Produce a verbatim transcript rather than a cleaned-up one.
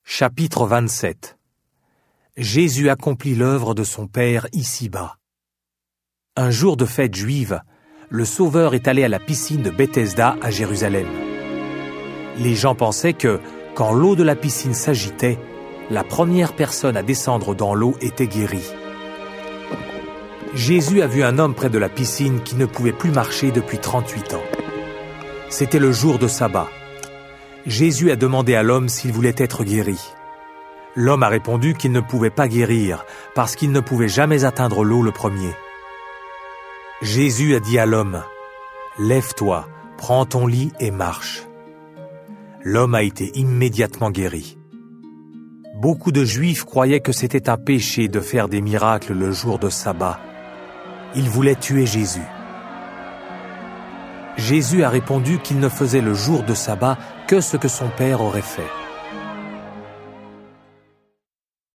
Chapitre vingt-sept. Jésus accomplit l'œuvre de son Père ici-bas. Un jour de fête juive, le Sauveur est allé à la piscine de Bethesda à Jérusalem. Les gens pensaient que, quand l'eau de la piscine s'agitait, la première personne à descendre dans l'eau était guérie. Jésus a vu un homme près de la piscine qui ne pouvait plus marcher depuis trente-huit ans. C'était le jour de sabbat. Jésus a demandé à l'homme s'il voulait être guéri. L'homme a répondu qu'il ne pouvait pas guérir parce qu'il ne pouvait jamais atteindre l'eau le premier. Jésus a dit à l'homme « Lève-toi, prends ton lit et marche ». L'homme a été immédiatement guéri. Beaucoup de Juifs croyaient que c'était un péché de faire des miracles le jour de sabbat. Ils voulaient tuer Jésus. Jésus a répondu qu'il ne faisait le jour de sabbat que ce que son Père aurait fait.